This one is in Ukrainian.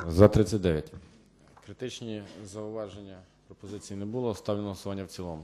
За 39. Критичні зауваження, пропозицій не було. Ставлю на голосування в цілому.